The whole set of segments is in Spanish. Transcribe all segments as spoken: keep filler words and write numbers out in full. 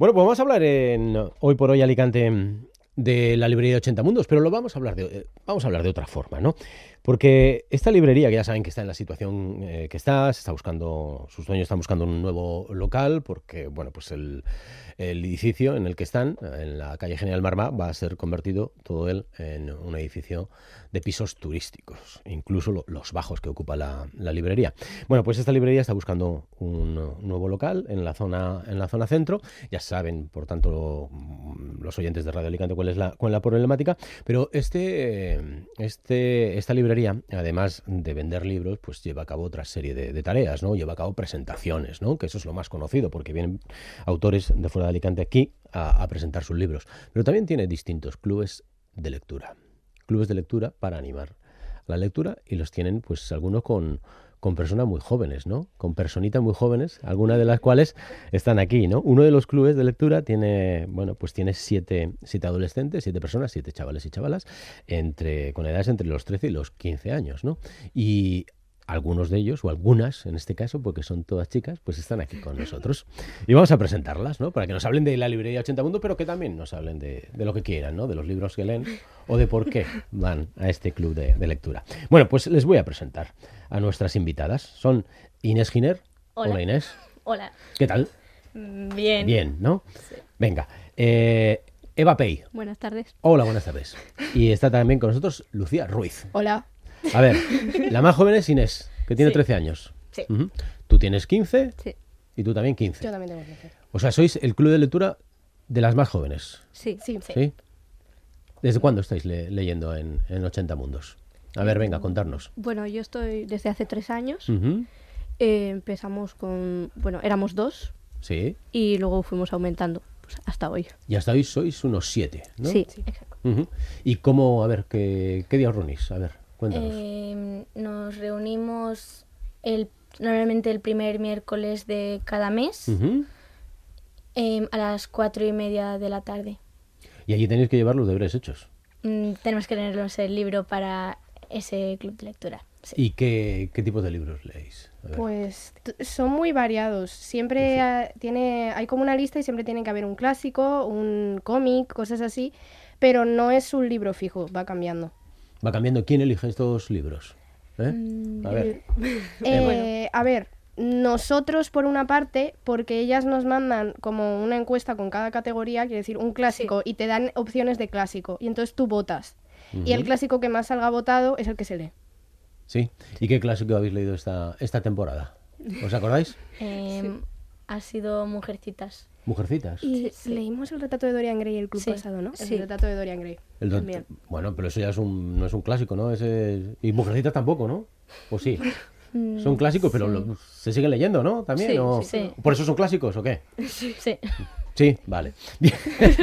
Bueno, pues vamos a hablar en Hoy por Hoy Alicante de la librería de ochenta Mundos, pero lo vamos a hablar de, eh, vamos a hablar de otra forma, ¿no? Porque esta librería, que ya saben que está en la situación eh, que está, se está buscando, sus dueños están buscando un nuevo local, porque, bueno, pues el, el edificio en el que están, en la calle General Marmá, va a ser convertido todo él en un edificio de pisos turísticos, incluso lo, los bajos que ocupa la, la librería. Bueno, pues esta librería está buscando un, un nuevo local en la zona, en la zona centro. Ya saben, por tanto, los oyentes de Radio Alicante cuál es la, cuál es la problemática, pero este, este, esta librería, además de vender libros, pues lleva a cabo otra serie de, de tareas, ¿no? Lleva a cabo presentaciones, ¿no? Que eso es lo más conocido, porque vienen autores de fuera de Alicante aquí a, a presentar sus libros. Pero también tiene distintos clubes de lectura. Clubes de lectura para animar la lectura, y los tienen, pues, algunos con... con personas muy jóvenes, ¿no? Con personitas muy jóvenes, algunas de las cuales están aquí, ¿no? Uno de los clubes de lectura tiene, bueno, pues tiene siete, siete adolescentes, siete personas, siete chavales y chavalas, entre, con edades entre los trece y los quince años, ¿no? Y algunos de ellos, o algunas en este caso, porque son todas chicas, pues están aquí con nosotros. Y vamos a presentarlas, ¿no? Para que nos hablen de la librería ochenta Mundos, pero que también nos hablen de, de lo que quieran, ¿no? De los libros que leen o de por qué van a este club de, de lectura. Bueno, pues les voy a presentar a nuestras invitadas. Son Inés Giner. Hola. Hola, Inés. Hola. ¿Qué tal? Bien. Bien, ¿no? Sí. Venga. Eh, Eva Pey. Buenas tardes. Hola, buenas tardes. Y está también con nosotros Lucía Ruiz. Hola. A ver, la más joven es Inés, que tiene Sí. trece años. Sí. Uh-huh. Tú tienes quince Sí. y tú también quince. Yo también tengo que hacer. O sea, sois el club de lectura de las más jóvenes. Sí. Sí. ¿Sí? ¿Desde cuándo estáis le- leyendo en, en ochenta Mundos? A ver, venga, contarnos. Bueno, yo estoy desde hace tres años. Ujú. Eh, empezamos con... Bueno, éramos dos Sí. y luego fuimos aumentando pues, hasta hoy. Y hasta hoy sois unos siete, ¿no? Sí, Sí. exacto. Ujú. ¿Y cómo, a ver, qué, qué día os reunís? A ver, cuéntanos. Eh, nos reunimos el, normalmente el primer miércoles de cada mes Ujú. eh, a las cuatro y media de la tarde. Y allí tenéis que llevar los deberes hechos. Mm, tenemos que leernos el libro para ese club de lectura. Sí. ¿Y qué, qué tipos de libros leéis? A ver. Pues t- son muy variados. Siempre ah, tiene, hay como una lista y siempre tiene que haber un clásico, un cómic, cosas así, pero no es un libro fijo, va cambiando. Va cambiando. ¿Quién elige estos libros? ¿Eh? Mm, A ver. Eh, A ver, nosotros por una parte, porque ellas nos mandan como una encuesta con cada categoría, quiere decir un clásico, y te dan opciones de clásico, y entonces tú votas. Y el Ujú. clásico que más salga votado es el que se lee. Sí. ¿Y qué clásico habéis leído esta, esta temporada? ¿Os acordáis? eh, Ha sido Mujercitas. Mujercitas. Y sí. leímos el retrato de Dorian Gray el club Sí. pasado, ¿no? Sí. El retrato de Dorian Gray. El don- También. Bueno, pero eso ya es un, no es un clásico, ¿no? Ese... Y Mujercitas tampoco, ¿no? ¿O sí? Son clásicos, pero lo- se siguen leyendo, ¿no? También. Sí, ¿o- sí. ¿Por eso son clásicos o qué? Sí. Sí, vale. Bien.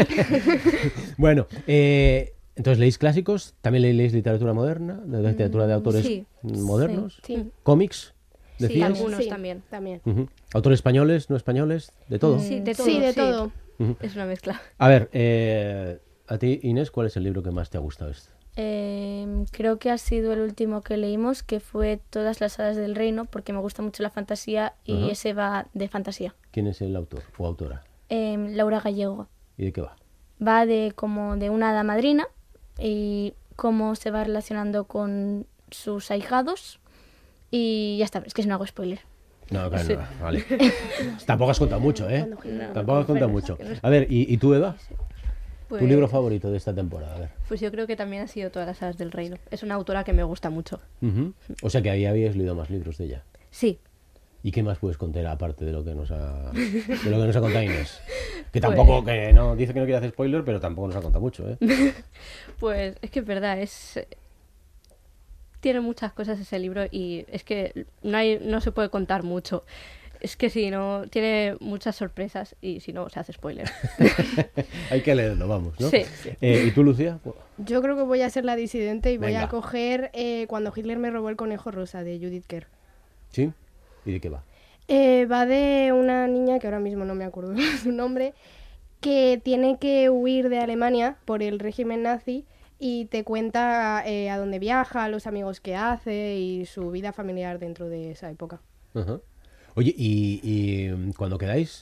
Bueno, eh, entonces leéis clásicos, también leéis literatura moderna, de literatura de autores sí, modernos, Sí. cómics, Sí, decías. algunos Sí, también. También. Ujú. Autores españoles, no españoles, de todo. Sí, de todo. Sí, de todo. Ujú. Es una mezcla. A ver, eh, a ti, Inés, ¿cuál es el libro que más te ha gustado? Este? Eh, creo que ha sido el último que leímos, que fue Todas las hadas del reino, porque me gusta mucho la fantasía y Ajá. ese va de fantasía. ¿Quién es el autor o autora? Eh, Laura Gallego. ¿Y de qué va? Va de como de una hada madrina y cómo se va relacionando con sus ahijados y ya está, es que no hago spoiler. No, claro, no, vale. Tampoco has contado mucho, ¿eh? No, Tampoco has contado mucho. A ver, ¿y, y tú, Eva? Pues, ¿Tu libro favorito de esta temporada? A ver. Pues yo creo que también ha sido Todas las hadas del reino. Es una autora que me gusta mucho. Ujú. O sea que ahí habíais leído más libros de ella. Sí. ¿Y qué más puedes contar aparte de lo que nos ha, de lo que nos ha contado Inés? Que tampoco, que no dice que no quiere hacer spoiler, pero tampoco nos ha contado mucho, ¿eh? Pues es que es verdad, es... Tiene muchas cosas ese libro y es que no, hay, no se puede contar mucho. Es que si no, tiene muchas sorpresas y si no, se hace spoiler. Hay que leerlo, vamos, ¿no? Sí, sí. Eh, ¿Y tú, Lucía? Yo creo que voy a ser la disidente y voy Venga. a coger eh, Cuando Hitler me robó el conejo rosa, de Judith Kerr. ¿Sí? ¿Y de qué va? Eh, va de una niña, que ahora mismo no me acuerdo de su nombre, que tiene que huir de Alemania por el régimen nazi y te cuenta eh, a dónde viaja, los amigos que hace y su vida familiar dentro de esa época. Ajá. Oye, y, y cuando quedáis,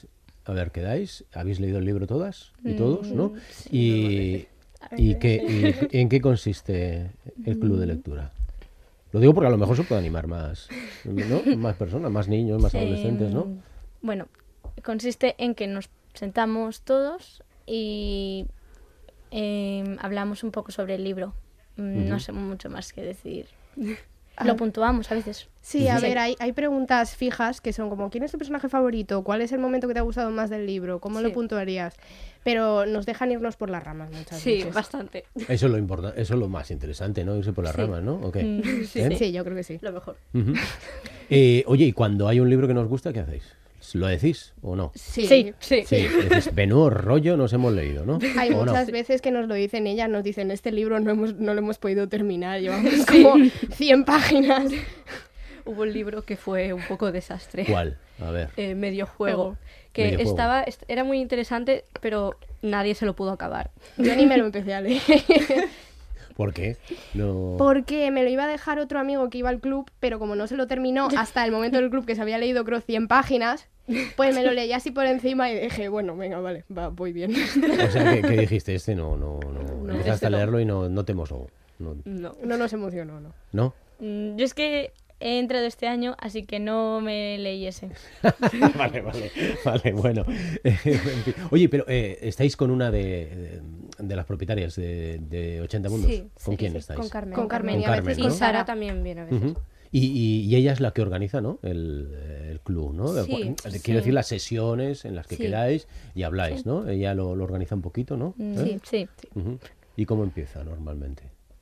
a ver, ¿quedáis? ¿Habéis leído el libro todas y todos, no? sí, y, ¿y, qué, y en qué consiste el club de lectura? Lo digo porque a lo mejor se puede animar más, ¿no? Más personas, más niños, más Sí, adolescentes, ¿no? Bueno, consiste en que nos sentamos todos y eh, hablamos un poco sobre el libro. Mm, Ujú. No sé mucho más que decir. Ah. Lo puntuamos a veces. Sí, a Sí. ver, hay, hay preguntas fijas que son como, ¿quién es tu personaje favorito? ¿Cuál es el momento que te ha gustado más del libro? ¿Cómo lo Sí. puntuarías? Pero nos dejan irnos por las ramas muchas Sí, veces. bastante. Eso es lo importante, eso es lo más interesante, ¿no? Irse por las Sí. ramas, ¿no? ¿O qué? Mm, Sí, ¿Eh? Sí, yo creo que sí. Lo mejor. Ujú. Eh, oye, y cuando hay un libro que nos gusta, ¿qué hacéis? ¿Lo decís o no? Sí. Sí. Sí. Sí, decís, menudo rollo nos hemos leído, ¿no? Hay ¿O no? muchas veces que nos lo dicen ellas, nos dicen, este libro no, hemos, no lo hemos podido terminar, llevamos como cien páginas. Hubo un libro que fue un poco desastre. ¿Cuál? A ver. Eh, medio juego. Juego. Que Medio juego. estaba, est- era muy interesante, pero nadie se lo pudo acabar. Yo ni me lo empecé a leer. ¿Por qué? No... Porque me lo iba a dejar otro amigo que iba al club, pero como no se lo terminó hasta el momento del club, que se había leído creo cien páginas, pues me lo leí así por encima y dije, bueno, venga, vale, va, voy bien. O sea, ¿qué, qué dijiste? Este no, no, no. No, Empezaste este a no. leerlo y no, no te emocionó. No. No. No nos emocionó, ¿no? ¿No? Mm, Yo es que he entrado este año, así que no me leí ese. Vale, vale, vale, bueno. En fin. Oye, pero eh, ¿estáis con una de, de, de las propietarias de, de ochenta Mundos? Sí, ¿Con sí, quién sí, estáis? Con Carmen. Con Carmen Con y a veces Carmen, Y ¿no? con Sara Sara. también viene a veces. Ujú. Y, y- y ella es la que organiza, ¿no? El, el club, ¿no? Sí, Quiero sí. decir, las sesiones en las que Sí. quedáis y habláis, ¿no? Ella lo, lo organiza un poquito, ¿no? Mm, ¿Eh? Sí. Ujú. ¿Y cómo empieza normalmente?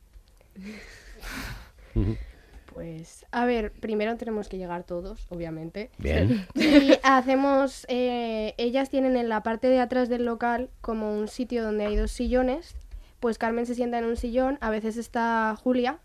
Ujú. Pues, a ver, primero tenemos que llegar todos, obviamente. Bien. Y hacemos, eh, ellas tienen en la parte de atrás del local como un sitio donde hay dos sillones. Pues Carmen se sienta en un sillón, a veces está Julia,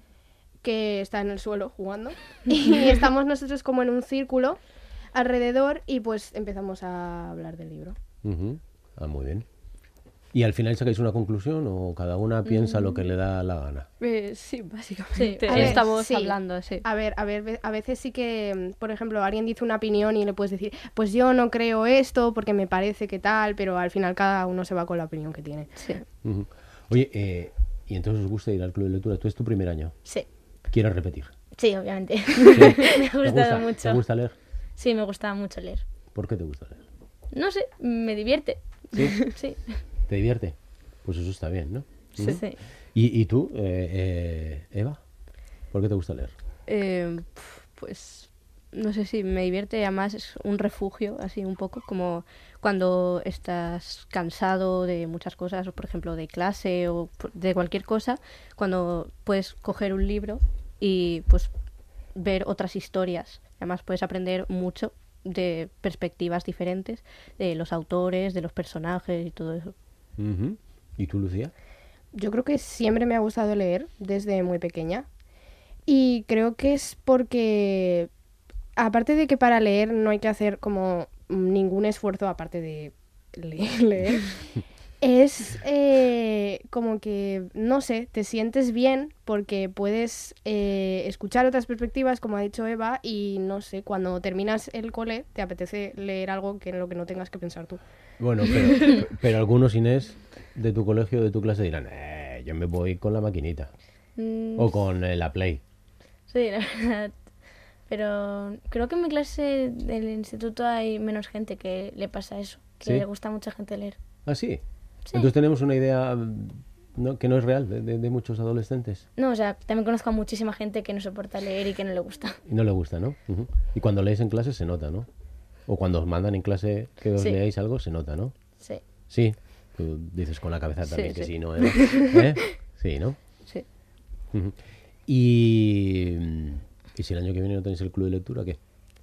que está en el suelo jugando, y estamos nosotros como en un círculo alrededor y pues empezamos a hablar del libro. Ujú. Ah, muy bien. ¿Y al final sacáis una conclusión o cada una piensa lo que le da la gana? Eh, sí, básicamente. Sí. A ver, Estamos sí. hablando, sí. A ver, a ver, ve- a veces sí que, mm, por ejemplo, alguien dice una opinión y le puedes decir, pues yo no creo esto porque me parece que tal, pero al final cada uno se va con la opinión que tiene. Sí. Ujú. Oye, eh, ¿y entonces os gusta ir al club de lectura? Tú es tu primer año. Sí. ¿Quieres repetir? Sí, obviamente. ¿Sí? Me ha ¿Te gustado gusta, mucho. ¿Te gusta leer? Sí, me gustaba mucho leer. ¿Por qué te gusta leer? No sé, me divierte. ¿Sí? Sí. ¿Te divierte? Pues eso está bien, ¿no? Sí, Ujú. sí. ¿Y, y tú, eh, eh, Eva? ¿Por qué te gusta leer? Eh, pf, pues no sé si me divierte, además es un refugio, así un poco, como cuando estás cansado de muchas cosas, o por ejemplo de clase o por- de cualquier cosa, cuando puedes coger un libro y pues ver otras historias. Además puedes aprender mucho de perspectivas diferentes, de los autores, de los personajes y todo eso. Ujú. ¿Y tú, Lucía? Yo creo que siempre me ha gustado leer desde muy pequeña y creo que es porque, aparte de que para leer no hay que hacer como ningún esfuerzo aparte de le- leer, es eh, como que, no sé, te sientes bien porque puedes eh, escuchar otras perspectivas, como ha dicho Eva, y no sé, cuando terminas el cole te apetece leer algo que en lo que no tengas que pensar tú. Bueno, pero, pero algunos, Inés, de tu colegio, de tu clase, dirán, eh, yo me voy con la maquinita. Mm, O con eh, la Play. Sí, la verdad. Pero creo que en mi clase del instituto hay menos gente que le pasa eso. Que ¿Sí? le gusta a mucha gente leer. ¿Ah, sí? Sí. Entonces tenemos una idea mm, ¿no? que no es real de, de- de muchos adolescentes. No, o sea, también conozco a muchísima gente que no soporta leer y que no le gusta. Y no le gusta, ¿no? Ujú. Y cuando leéis en clase se nota, ¿no? O cuando os mandan en clase que os Sí. leáis algo, se nota, ¿no? Sí. Sí. Tú dices con la cabeza Sí, también que sí. sí, ¿no? Eva? ¿Eh? Sí, ¿no? Sí. Ujú. Y, mm, y si el año que viene no tenéis el club de lectura, ¿qué?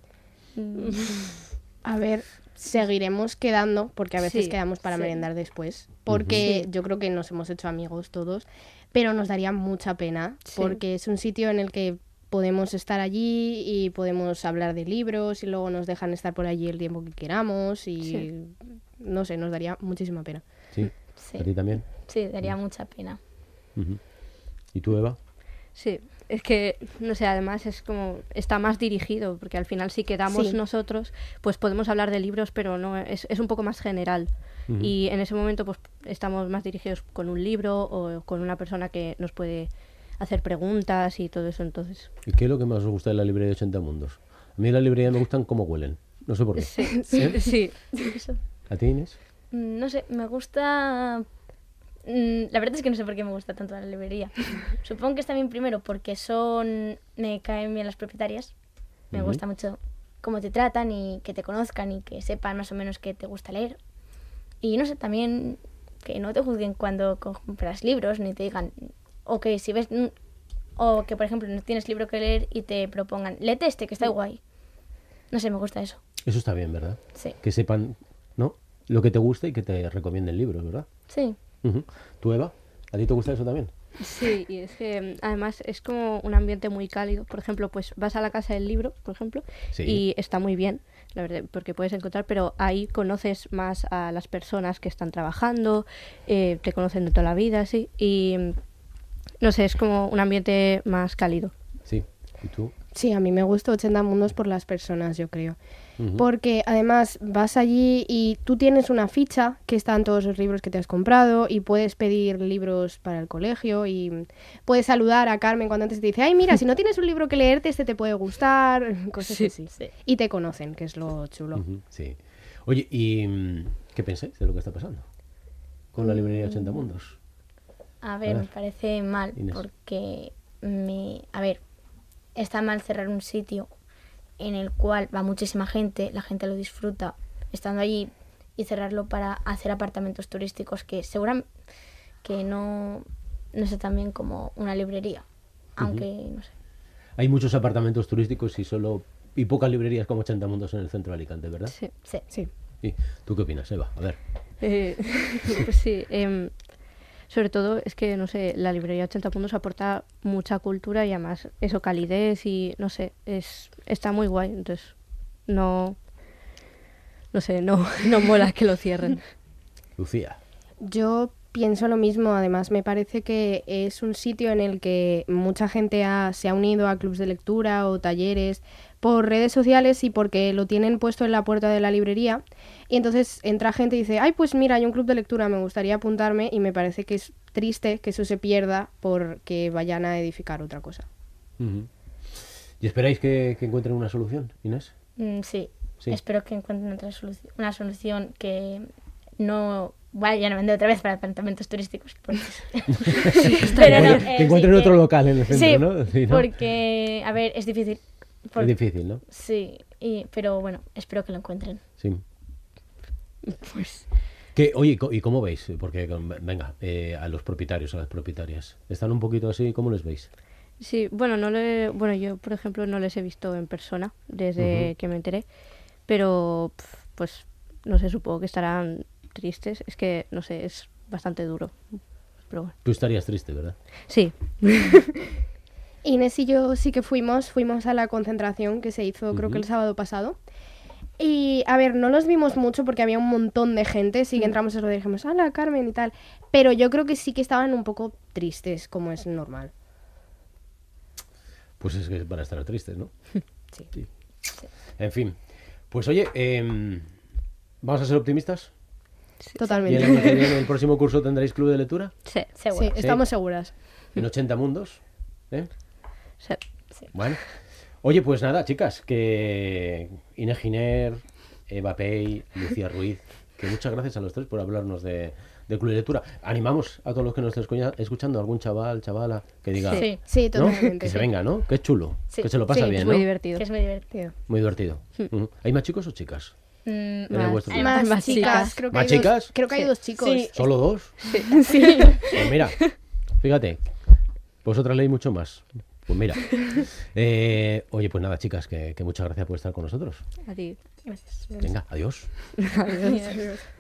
A ver, seguiremos quedando, porque a veces Sí, quedamos para sí. merendar después, porque Sí. yo creo que nos hemos hecho amigos todos, pero nos daría mucha pena, Sí. porque es un sitio en el que podemos estar allí y podemos hablar de libros y luego nos dejan estar por allí el tiempo que queramos y Sí. no sé, nos daría muchísima pena. ¿Sí? Sí. ¿A ti también? Sí, daría mucha pena. Ujú. ¿Y tú, Eva? Sí, Es que, no sé, además es como, está más dirigido, porque al final si quedamos Sí. nosotros, pues podemos hablar de libros, pero no es, es un poco más general. Ujú. Y en ese momento pues estamos más dirigidos con un libro o con una persona que nos puede hacer preguntas y todo eso, entonces. ¿Y qué es lo que más os gusta de la librería de ochenta mundos? A mí en la librería me gustan cómo huelen. No sé por qué. Sí, ¿Eh? sí. Eso. ¿A ti, Inés? Mm, No sé, me gusta... mm, La verdad es que no sé por qué me gusta tanto la librería. Supongo que está bien primero porque son... Me caen bien las propietarias. Me Ujú. gusta mucho cómo te tratan y que te conozcan y que sepan más o menos que te gusta leer. Y no sé, también que no te juzguen cuando compras libros ni te digan... O que si ves... mm, O que, por ejemplo, no tienes libro que leer y te propongan... Léete este, que está guay. No sé, me gusta eso. Eso está bien, ¿verdad? Sí. Que sepan, ¿no? Lo que te gusta y que te recomienden libros, ¿verdad? Sí. Ujú. ¿Tú, Eva? ¿A ti te gusta eso también? Sí, y es que mm, además es como un ambiente muy cálido. Por ejemplo, pues vas a la casa del libro, por ejemplo, Sí. y está muy bien, la verdad, porque puedes encontrar, pero ahí conoces más a las personas que están trabajando, eh, te conocen de toda la vida, sí, y mm, no sé, es como un ambiente más cálido. Sí. ¿Y tú? Sí, a mí me gusta ochenta mundos por las personas, yo creo. Ujú. Porque además vas allí y tú tienes una ficha que están todos los libros que te has comprado y puedes pedir libros para el colegio y puedes saludar a Carmen cuando antes te dice, ay, mira, si no tienes un libro que leerte, este te puede gustar, cosas Sí, así. sí. Y te conocen, que es lo chulo. Ujú, sí. Oye, ¿y mm, qué pensáis de lo que está pasando con la librería de ochenta mundos? A ver, A me ver. parece mal Inés. porque me, a ver, está mal cerrar un sitio en el cual va muchísima gente, la gente lo disfruta estando allí y cerrarlo para hacer apartamentos turísticos que seguramente que no no sé tan bien como una librería, aunque no sé. Hay muchos apartamentos turísticos y solo y pocas librerías como ochenta mundos en el centro de Alicante, ¿verdad? Sí. Sí. Sí. ¿Y tú qué opinas, Eva? A ver. Eh, pues sí, em, sobre todo es que, no sé, la librería ochenta puntos aporta mucha cultura y además eso, calidez y, no sé, es está muy guay, entonces no, no sé, no, no mola que lo cierren. Lucía. Yo pienso lo mismo, además me parece que es un sitio en el que mucha gente ha- se ha unido a clubs de lectura o talleres por redes sociales y porque lo tienen puesto en la puerta de la librería y entonces entra gente y dice, ay, pues mira, hay un club de lectura, me gustaría apuntarme y me parece que es triste que eso se pierda porque vayan a edificar otra cosa. Ujú. ¿Y esperáis que, que encuentren una solución, Inés? Mm, sí. Sí. Espero que encuentren otra solución, una solución que no vayan a vender otra vez para apartamentos turísticos. porque- Pero no, que eh, encuentren sí, otro que- local en el centro, sí, ¿no? Sí, ¿no? porque, a ver, es difícil. Por- Es difícil, ¿no? Sí, y, pero bueno, espero que lo encuentren. Sí. Pues Que, oye, ¿y co- ¿y cómo veis? Porque, con- venga, eh, a los propietarios, a las propietarias. ¿Están un poquito así? ¿Cómo les veis? sí, bueno, no le, bueno, yo por ejemplo no les he visto en persona desde Ujú. que me enteré, pero pf, pues no sé, supongo que estarán tristes, es que no sé, es bastante duro, pero bueno. Tú estarías triste, ¿verdad? Sí, Inés y yo sí que fuimos, fuimos a la concentración que se hizo creo que el Ujú. sábado pasado. Y a ver, no los vimos mucho porque había un montón de gente, sí que entramos y lo dijimos, hola Carmen y tal. Pero yo creo que sí que estaban un poco tristes, como es normal. Pues es que es para estar tristes, ¿no? Sí. Sí. En fin. Pues oye, em, ¿vamos a ser optimistas? ¿Y el Totalmente. año que viene, el próximo curso tendréis club de lectura? sí, Seguro. Sí, estamos seguras. En ochenta mundos. ¿Eh? sí. Bueno. Oye, pues nada, chicas, que Inés Giner, Eva Pey, Lucía Ruiz, que muchas gracias a los tres por hablarnos de, de club de lectura. Animamos a todos los que nos estén escucha- escuchando, algún chaval, chavala, que diga, Sí, Sí, ¿no? totalmente. Que se venga, ¿no? Que es chulo, Sí. que se lo pasa Sí, bien, Es ¿no? muy divertido. que es muy divertido. Tío. Muy divertido. Ujú. ¿Hay más chicos o chicas? Mm, En el Más. vuestro Hay club? Más, Más chicas. chicas. Creo que ¿Más hay dos- chicas? creo que hay Sí. dos chicos. Sí. ¿Solo dos? Sí. Pues mira, fíjate, vosotras leéis mucho más. Pues mira. Eh, oye, pues nada, chicas, que, que muchas gracias por estar con nosotros. A ti. Gracias. Venga, adiós. Adiós. Adiós.